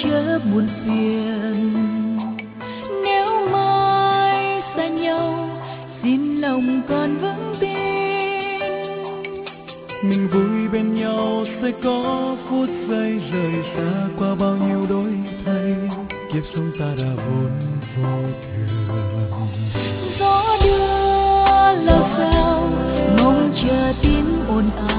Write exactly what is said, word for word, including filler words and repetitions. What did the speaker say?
chớ buồn phiền. Nếu mai xa nhau xin lòng còn vững tin, mình vui bên nhau sẽ có phút giây rời xa qua bao nhiêu đổi thay. Kiếp sống ta đã vốn vô thường. Gió đưa lao sao mong chờ tiếng ồn ào.